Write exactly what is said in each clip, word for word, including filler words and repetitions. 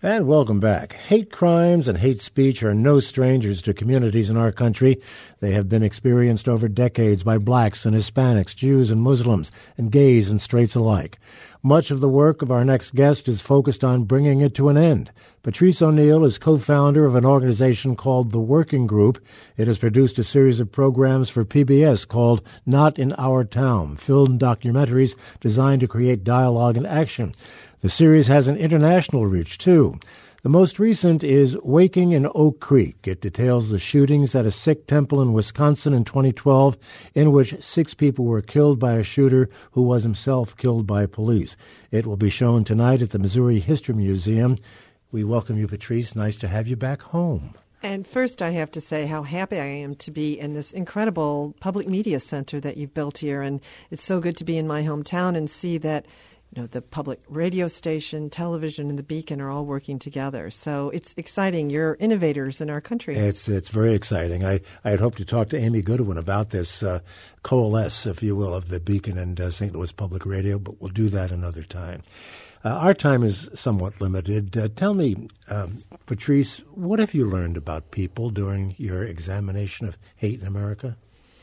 And welcome back. Hate crimes and hate speech are no strangers to communities in our country. They have been experienced over decades by blacks and Hispanics, Jews and Muslims, and gays and straights alike. Much of the work of our next guest is focused on bringing it to an end. Patrice O'Neal is co-founder of an organization called The Working Group. It has produced a series of programs for P B S called Not in Our Town, film documentaries designed to create dialogue and action. The series has an international reach, too. The most recent is Waking in Oak Creek. It details the shootings at a Sikh temple in Wisconsin in twenty twelve, in which six people were killed by a shooter who was himself killed by police. It will be shown tonight at the Missouri History Museum. We welcome you, Patrice. Nice to have you back home. And first, I have to say how happy I am to be in this incredible public media center that you've built here. And it's so good to be in my hometown and see that You know, the public radio station, television, and the Beacon are all working together. So it's exciting. You're innovators in our country. It's it's very exciting. I, I had hoped to talk to Amy Goodwin about this uh, coalesce, if you will, of the Beacon and uh, Saint Louis Public Radio, but we'll do that another time. Uh, our time is somewhat limited. Uh, tell me, um, Patrice, what have you learned about people during your examination of hate in America?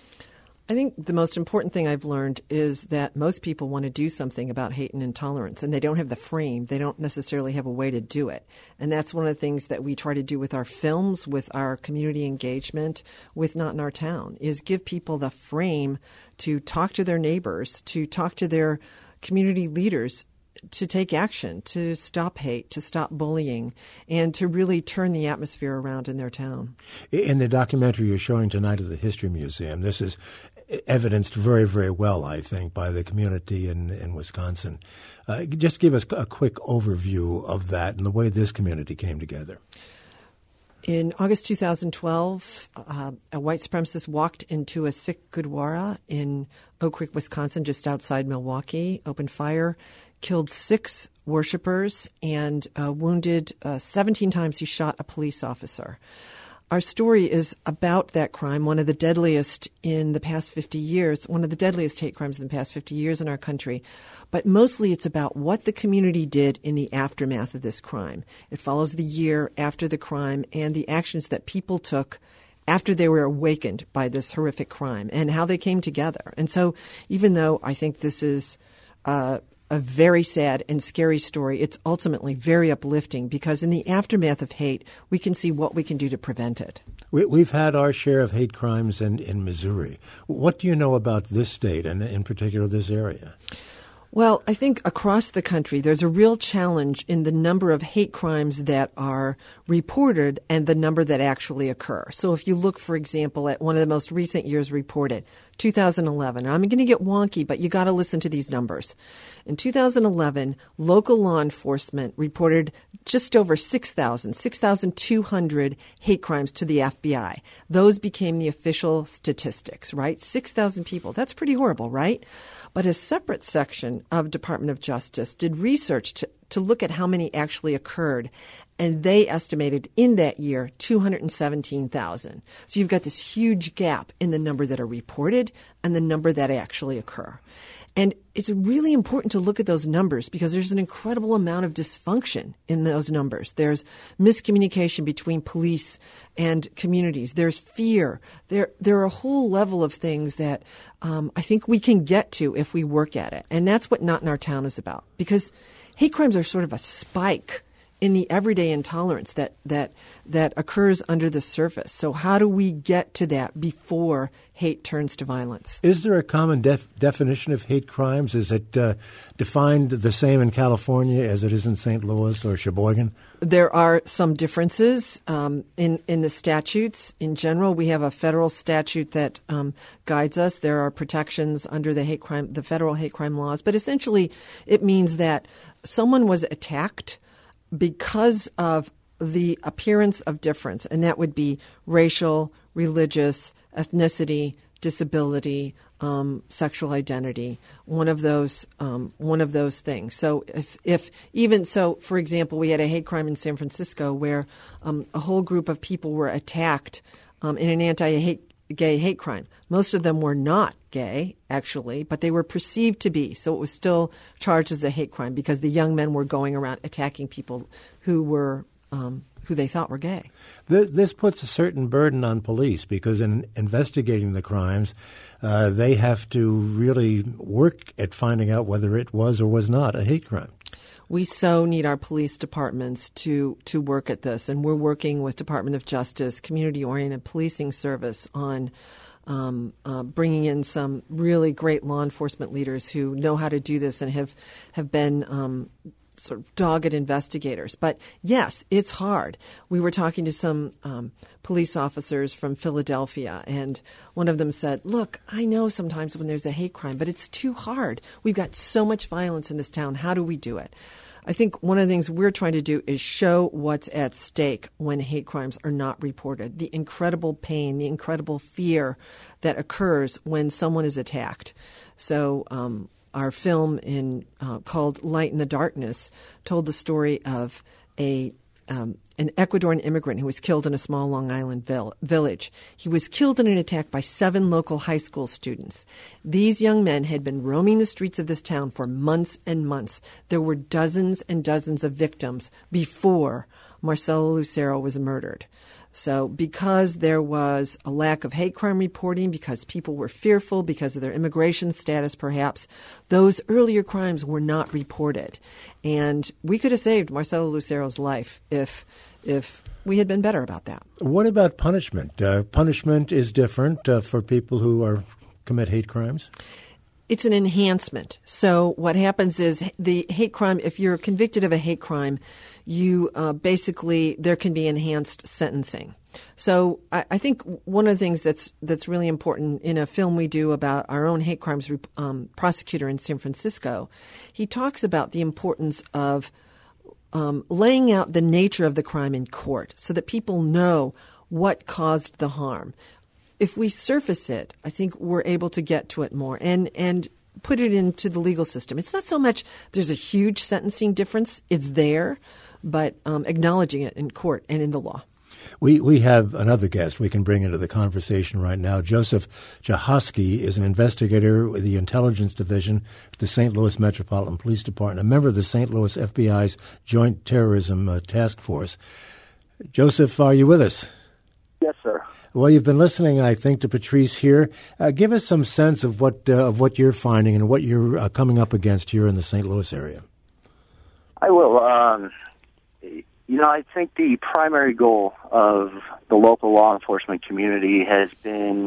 I think the most important thing I've learned is that most people want to do something about hate and intolerance, and they don't have the frame. They don't necessarily have a way to do it. And that's one of the things that we try to do with our films, with our community engagement, with Not in Our Town, is give people the frame to talk to their neighbors, to talk to their community leaders, to take action, to stop hate, to stop bullying, and to really turn the atmosphere around in their town. In the documentary you're showing tonight at the History Museum, this is evidenced very, very well, I think, by the community in, in Wisconsin. Uh, just give us a quick overview of that and the way this community came together. In August two thousand twelve, uh, a white supremacist walked into a Sikh Gurdwara in Oak Creek, Wisconsin, just outside Milwaukee, opened fire, killed six worshipers, and uh, wounded uh, seventeen times. He shot a police officer. Our story is about that crime, one of the deadliest in the past fifty years, one of the deadliest hate crimes in the past fifty years in our country. But mostly it's about what the community did in the aftermath of this crime. It follows the year after the crime and the actions that people took after they were awakened by this horrific crime and how they came together. And so even though I think this is uh, a very sad and scary story, it's ultimately very uplifting because in the aftermath of hate, we can see what we can do to prevent it. We, we've had our share of hate crimes in, in Missouri. What do you know about this state and in particular this area? Well, I think across the country, there's a real challenge in the number of hate crimes that are reported and the number that actually occur. So if you look, for example, at one of the most recent years reported, two thousand eleven, I'm going to get wonky, but you got to listen to these numbers. In two thousand eleven, local law enforcement reported just over six thousand, six thousand two hundred hate crimes to the F B I. Those became the official statistics, right? six thousand people. That's pretty horrible, right? But a separate section of Department of Justice did research to, to look at how many actually occurred, and they estimated in that year two hundred seventeen thousand. So you've got this huge gap in the number that are reported and the number that actually occur. And it's really important to look at those numbers because there's an incredible amount of dysfunction in those numbers. There's miscommunication between police and communities. There's fear. There, there are a whole level of things that um, I think we can get to if we work at it. And that's what Not in Our Town is about because hate crimes are sort of a spike in the everyday intolerance that, that that occurs under the surface. So how do we get to that before hate turns to violence? Is there a common def- definition of hate crimes? Is it uh, defined the same in California as it is in Saint Louis or Sheboygan? There are some differences um, in, in the statutes. In general, we have a federal statute that um, guides us. There are protections under the hate crime, the federal hate crime laws. But essentially, it means that someone was attacked because of the appearance of difference, and that would be racial, religious, ethnicity, disability, um, sexual identity, one of those um, one of those things. So if, if even so, for example, we had a hate crime in San Francisco where um, a whole group of people were attacked um, in an anti-hate gay hate crime. Most of them were not gay, actually, but they were perceived to be. So it was still charged as a hate crime because the young men were going around attacking people who were um, who they thought were gay. This puts a certain burden on police because in investigating the crimes, uh, they have to really work at finding out whether it was or was not a hate crime. We so need our police departments to, to work at this, and we're working with Department of Justice, Community-Oriented Policing Service on um, uh, bringing in some really great law enforcement leaders who know how to do this and have, have been um, sort of dogged investigators. But yes, it's hard. We were talking to some um, police officers from Philadelphia, and one of them said, look, I know sometimes when there's a hate crime, but it's too hard. We've got so much violence in this town. How do we do it? I think one of the things we're trying to do is show what's at stake when hate crimes are not reported, the incredible pain, the incredible fear that occurs when someone is attacked. So um, our film in uh, called Light in the Darkness told the story of a um, an Ecuadorian immigrant who was killed in a small Long Island vill- village. He was killed in an attack by seven local high school students. These young men had been roaming the streets of this town for months and months. There were dozens and dozens of victims before Marcelo Lucero was murdered. So because there was a lack of hate crime reporting, because people were fearful, because of their immigration status perhaps, those earlier crimes were not reported. And we could have saved Marcelo Lucero's life if if we had been better about that. What about punishment? Uh, punishment is different uh, for people who are commit hate crimes? It's an enhancement. So what happens is the hate crime, if you're convicted of a hate crime, you uh, basically, there can be enhanced sentencing. So I, I think one of the things that's that's really important in a film we do about our own hate crimes um, prosecutor in San Francisco, he talks about the importance of um, laying out the nature of the crime in court so that people know what caused the harm. If we surface it, I think we're able to get to it more and, and put it into the legal system. It's not so much there's a huge sentencing difference. It's there, but um, acknowledging it in court and in the law. We we have another guest we can bring into the conversation right now. Joseph Jahosky is an investigator with the Intelligence Division at the Saint Louis Metropolitan Police Department, a member of the Saint Louis F B I's Joint Terrorism uh, Task Force. Joseph, are you with us? Yes, sir. Well, you've been listening, I think, to Patrice here. Uh, give us some sense of what uh, of what you're finding and what you're uh, coming up against here in the Saint Louis area. I will. Um, you know, I think the primary goal of the local law enforcement community has been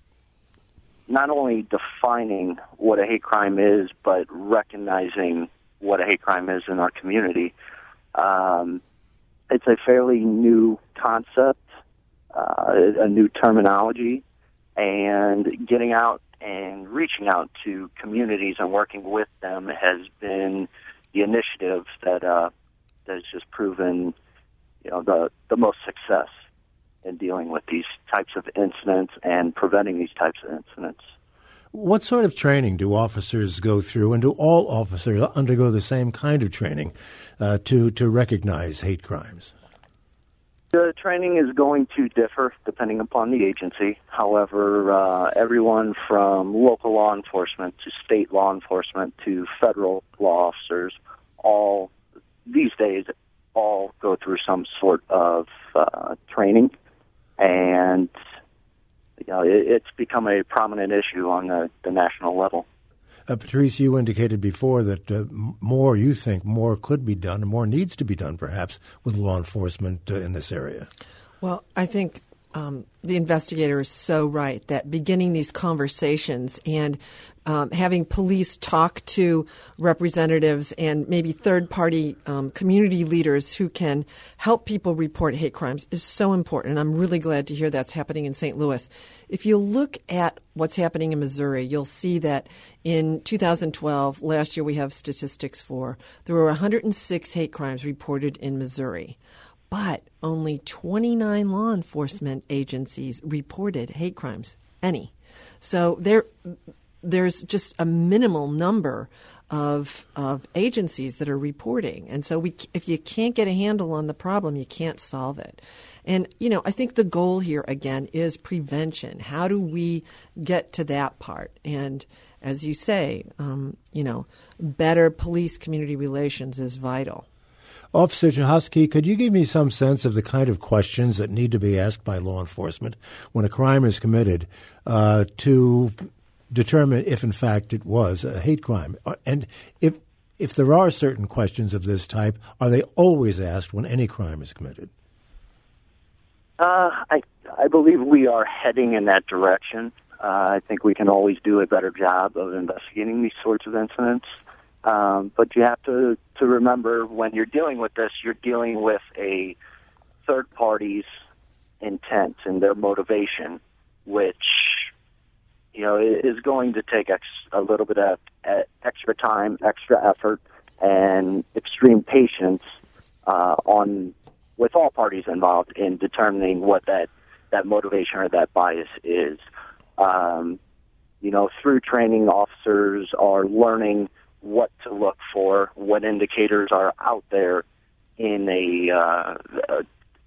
not only defining what a hate crime is, but recognizing what a hate crime is in our community. Um, it's a fairly new concept. Uh, a new terminology, and getting out and reaching out to communities and working with them has been the initiative that uh, that has just proven, you know, the the most success in dealing with these types of incidents and preventing these types of incidents. What sort of training do officers go through, and do all officers undergo the same kind of training uh, to to recognize hate crimes? The training is going to differ depending upon the agency. However, uh, everyone from local law enforcement to state law enforcement to federal law officers, all these days, all go through some sort of uh, training, and you know, it, it's become a prominent issue on the, the national level. Uh, Patrice, you indicated before that uh, more, you think more could be done, and more needs to be done, perhaps, with law enforcement uh, in this area. Well, I think um, the investigator is so right that beginning these conversations and um, having police talk to representatives and maybe third-party um, community leaders who can help people report hate crimes is so important. And I'm really glad to hear that's happening in Saint Louis. If you look at what's happening in Missouri, you'll see that in two thousand twelve, last year we have statistics for, there were one hundred six hate crimes reported in Missouri. But only twenty-nine law enforcement agencies reported hate crimes, any. So there, there's just a minimal number of of agencies that are reporting. And so we, if you can't get a handle on the problem, you can't solve it. And, you know, I think the goal here, again, is prevention. How do we get to that part? And as you say, um, you know, better police-community relations is vital. Officer Chehosky, could you give me some sense of the kind of questions that need to be asked by law enforcement when a crime is committed uh, to determine if, in fact, it was a hate crime? And if if there are certain questions of this type, are they always asked when any crime is committed? Uh, I I believe we are heading in that direction. Uh, I think we can always do a better job of investigating these sorts of incidents. Um, but you have to, to remember when you're dealing with this, you're dealing with a third party's intent and their motivation, which, you know, is going to take ex- a little bit of uh, extra time, extra effort, and extreme patience uh, on with all parties involved in determining what that, that motivation or that bias is. Um, you know, through training, officers are learning what to look for, what indicators are out there in a, uh, a,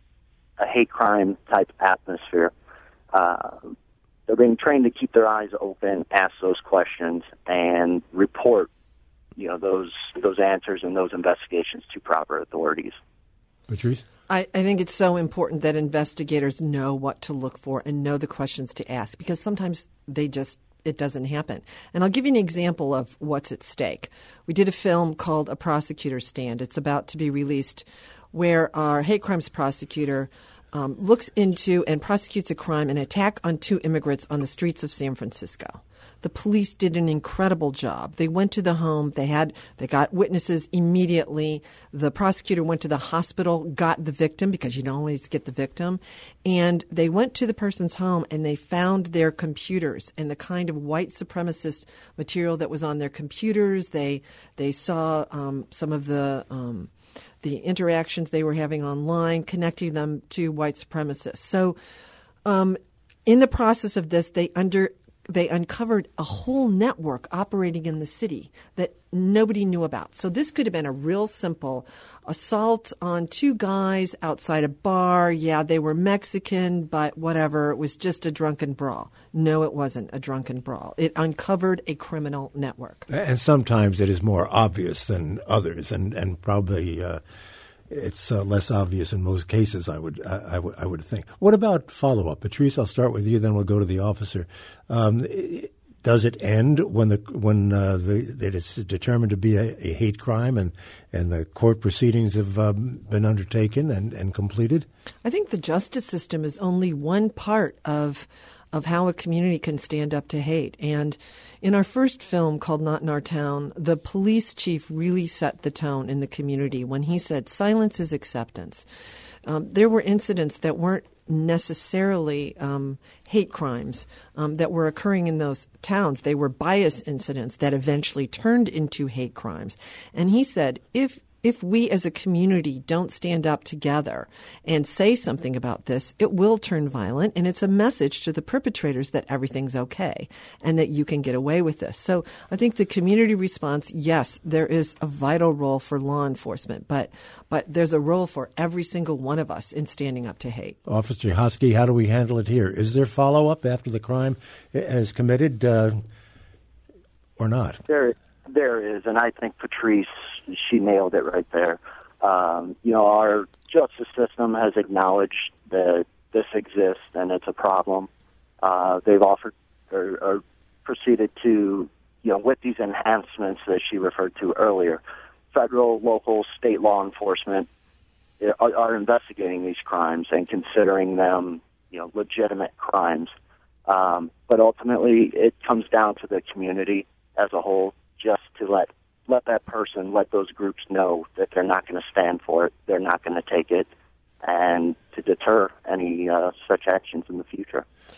a hate crime type atmosphere. Uh, they're being trained to keep their eyes open, ask those questions, and report, you know, those those answers and those investigations to proper authorities. Patrice? I, I think it's so important that investigators know what to look for and know the questions to ask, because sometimes they just it doesn't happen. And I'll give you an example of what's at stake. We did a film called A Prosecutor's Stand. It's about to be released, where our hate crimes prosecutor um, looks into and prosecutes a crime, an attack on two immigrants on the streets of San Francisco. The police did an incredible job. They went to the home. They had they got witnesses immediately. The prosecutor went to the hospital, got the victim, because you don't always get the victim. And they went to the person's home and they found their computers and the kind of white supremacist material that was on their computers. They they saw um, some of the um, the interactions they were having online, connecting them to white supremacists. So um, in the process of this, they under They uncovered a whole network operating in the city that nobody knew about. So this could have been a real simple assault on two guys outside a bar. Yeah, they were Mexican, but whatever. It was just a drunken brawl. No, it wasn't a drunken brawl. It uncovered a criminal network. And sometimes it is more obvious than others, and, and probably uh, it's uh, less obvious in most cases, I would, I, I would, I would think. What about follow-up? Patrice, I'll start with you, then we'll go to the officer. Um, does it end when the when uh, the, it is determined to be a, a hate crime and, and the court proceedings have um, been undertaken and, and completed? I think the justice system is only one part of of how a community can stand up to hate. And in our first film called Not in Our Town, the police chief really set the tone in the community when he said silence is acceptance. Um, there were incidents that weren't necessarily um, hate crimes um, that were occurring in those towns. They were bias incidents that eventually turned into hate crimes. And he said, if If we as a community don't stand up together and say something about this, it will turn violent, and it's a message to the perpetrators that everything's okay and that you can get away with this. So I think the community response, yes, there is a vital role for law enforcement, but but there's a role for every single one of us in standing up to hate. Officer Chehosky, how do we handle it here? Is there follow-up after the crime is committed uh, or not? There, there is, and I think Patrice, she nailed it right there. Um, you know, our justice system has acknowledged that this exists and it's a problem. Uh, they've offered or, or proceeded to, you know, with these enhancements that she referred to earlier, federal, local, state law enforcement are, are investigating these crimes and considering them, you know, legitimate crimes. Um, but ultimately, it comes down to the community as a whole, just to let let that person, let those groups know that they're not going to stand for it, they're not going to take it, and to deter any uh, such actions in the future.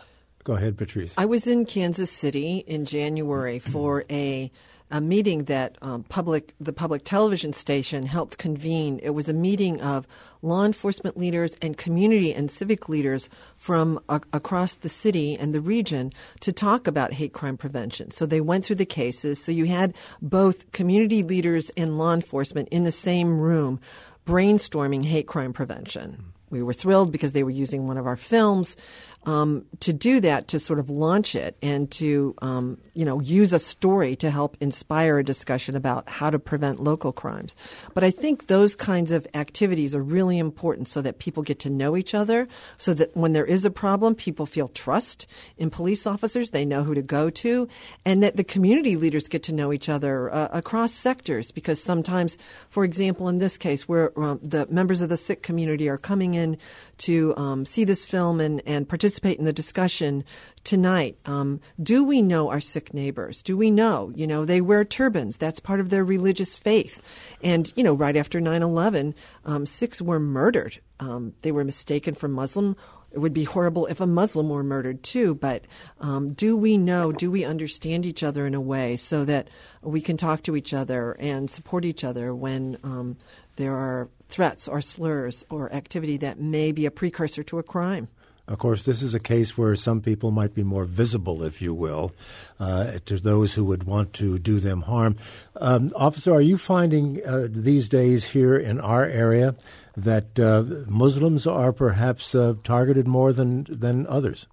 Go ahead, Patrice. I was in Kansas City in January for a a meeting that um, public the public television station helped convene. It was a meeting of law enforcement leaders and community and civic leaders from a- across the city and the region to talk about hate crime prevention. So they went through the cases. So you had both community leaders and law enforcement in the same room brainstorming hate crime prevention. We were thrilled because they were using one of our films um, to do that, to sort of launch it and to, um, you know, use a story to help inspire a discussion about how to prevent local crimes. But I think those kinds of activities are really important so that people get to know each other, so that when there is a problem, people feel trust in police officers, they know who to go to, and that the community leaders get to know each other uh, across sectors. Because sometimes, for example, in this case, where um, the members of the Sikh community are coming in to um, see this film and, and participate in the discussion tonight. Um, do we know our Sikh neighbors? Do we know? You know, they wear turbans. That's part of their religious faith. And, you know, right after nine eleven, um, Sikhs were murdered. Um, they were mistaken for Muslim. It would be horrible if a Muslim were murdered too, but um, do we know, do we understand each other in a way so that we can talk to each other and support each other when um, there are threats or slurs or activity that may be a precursor to a crime? Of course, this is a case where some people might be more visible, if you will, uh, to those who would want to do them harm. Um, Officer, are you finding uh, these days here in our area that uh, Muslims are perhaps uh, targeted more than, than others?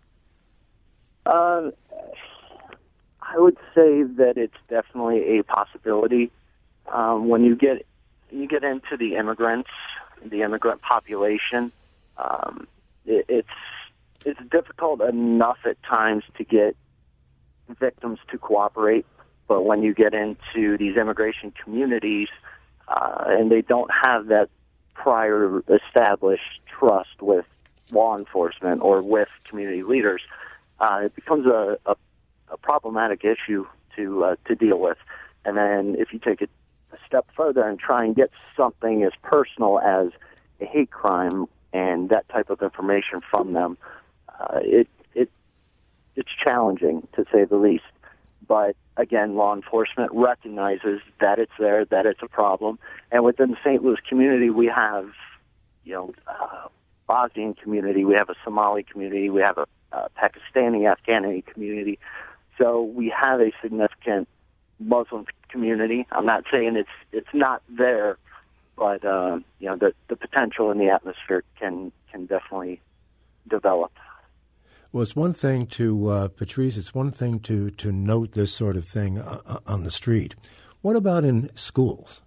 Uh, I would say that it's definitely a possibility. Um, when you get you get into the immigrants, the immigrant population, um, it, it's it's difficult enough at times to get victims to cooperate. But when you get into these immigration communities, uh, and they don't have that prior established trust with law enforcement or with community leaders, uh, it becomes a, a, a problematic issue to uh, to deal with. And then if you take it a step further and try and get something as personal as a hate crime and that type of information from them, uh, it it it's challenging, to say the least. But again, law enforcement recognizes that it's there, that it's a problem. And within the Saint Louis community, we have, you know, uh, Bosnian community, we have a Somali community, we have a, a Pakistani, Afghani community. So we have a significant Muslim community. I'm not saying it's it's not there, but uh, you know, the the potential in the atmosphere can can definitely develop. Well, it's one thing to, uh, Patrice, it's one thing to, to note this sort of thing uh, on the street. What about in schools?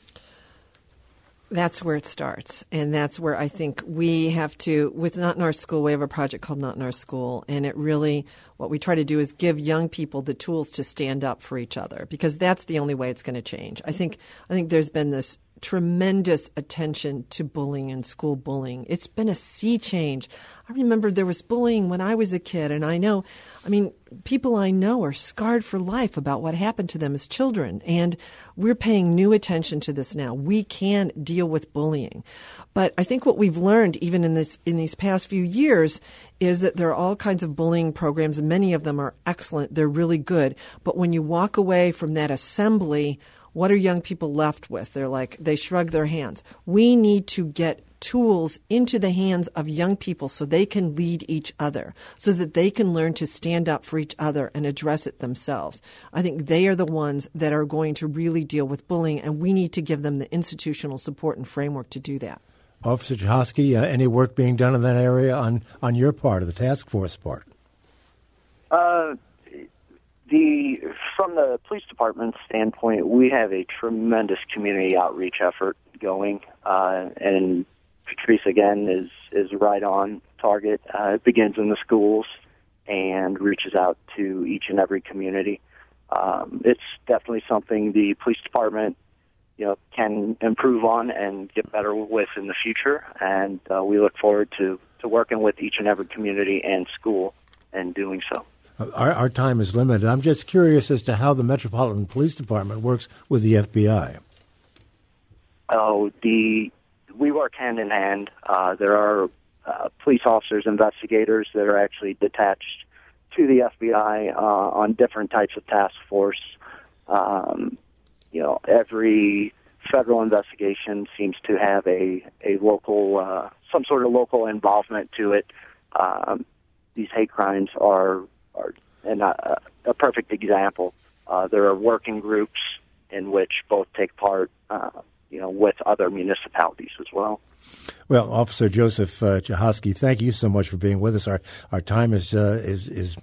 That's where it starts. And that's where I think we have to, with Not in Our School, we have a project called Not in Our School. And it really, what we try to do is give young people the tools to stand up for each other, because that's the only way it's going to change. I think, I think there's been this tremendous attention to bullying and school bullying. It's been a sea change. I remember there was bullying when I was a kid, and I know, I mean, people I know are scarred for life about what happened to them as children, and we're paying new attention to this now. We can deal with bullying. But I think what we've learned even in this in these past few years is that there are all kinds of bullying programs, and many of them are excellent. They're really good. But when you walk away from that assembly, what are young people left with? They're like, they shrug their hands. We need to get tools into the hands of young people so they can lead each other, so that they can learn to stand up for each other and address it themselves. I think they are the ones that are going to really deal with bullying, and we need to give them the institutional support and framework to do that. Officer Chahosky, uh, any work being done in that area on, on your part, of the task force part? Uh, the from the police department standpoint, we have a tremendous community outreach effort going, uh, and Patrice, again, is, is right on target. Uh, it begins in the schools and reaches out to each and every community. Um, it's definitely something the police department, you know, can improve on and get better with in the future, and uh, we look forward to, to working with each and every community and school and doing so. Our, our time is limited. I'm just curious as to how the Metropolitan Police Department works with the F B I. Oh, the we work hand in hand. Uh, there are uh, police officers, investigators that are actually detached to the F B I uh, on different types of task force. Um, you know, every federal investigation seems to have a, a local, uh, some sort of local involvement to it. Um, these hate crimes are, are and a, a perfect example. Uh, there are working groups in which both take part, uh, you know, with other municipalities as well. Well, Officer Joseph uh, Chehosky, thank you so much for being with us. Our our time is uh, is is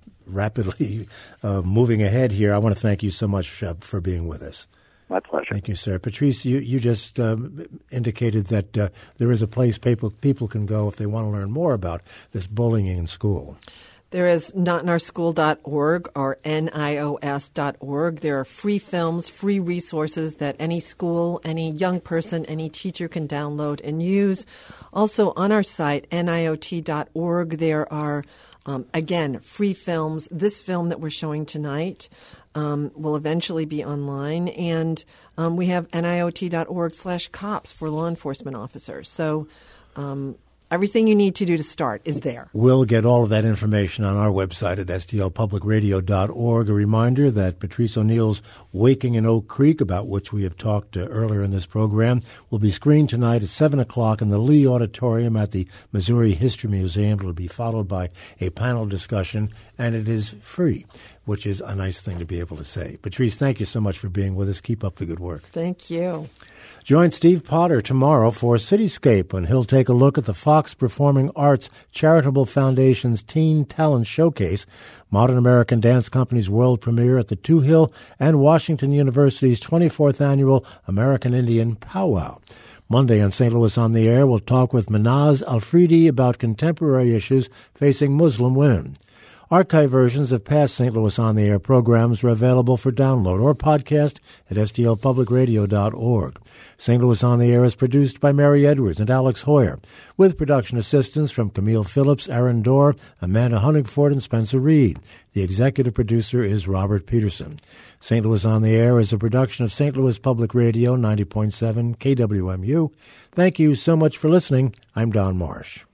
rapidly uh, moving ahead here. I want to thank you so much uh, for being with us. My pleasure. Thank you, sir. Patrice, you, you just um, indicated that uh, there is a place people people can go if they want to learn more about this bullying in school. There is not in our school dot org or N I O S dot org. There are free films, free resources that any school, any young person, any teacher can download and use. Also on our site, N I O T dot org, there are, um, again, free films. This film that we're showing tonight um, will eventually be online. And um, we have N I O T dot org slash cops for law enforcement officers. So um everything you need to do to start is there. We'll get all of that information on our website at S T L public radio dot org. A reminder that Patrice O'Neill's Waking in Oak Creek, about which we have talked uh, earlier in this program, will be screened tonight at seven o'clock in the Lee Auditorium at the Missouri History Museum. It will be followed by a panel discussion, and it is free, which is a nice thing to be able to say. Patrice, thank you so much for being with us. Keep up the good work. Thank you. Join Steve Potter tomorrow for Cityscape when he'll take a look at the Fox Performing Arts Charitable Foundation's Teen Talent Showcase, Modern American Dance Company's world premiere at the Two Hill, and Washington University's twenty-fourth Annual American Indian Powwow. Monday on Saint Louis on the Air, we'll talk with Manaz Alfredi about contemporary issues facing Muslim women. Archive versions of past Saint Louis on the Air programs are available for download or podcast at S T L public radio dot org. Saint Louis on the Air is produced by Mary Edwards and Alex Hoyer, with production assistance from Camille Phillips, Aaron Dorr, Amanda Huntingford, and Spencer Reed. The executive producer is Robert Peterson. Saint Louis on the Air is a production of Saint Louis Public Radio ninety point seven K W M U. Thank you so much for listening. I'm Don Marsh.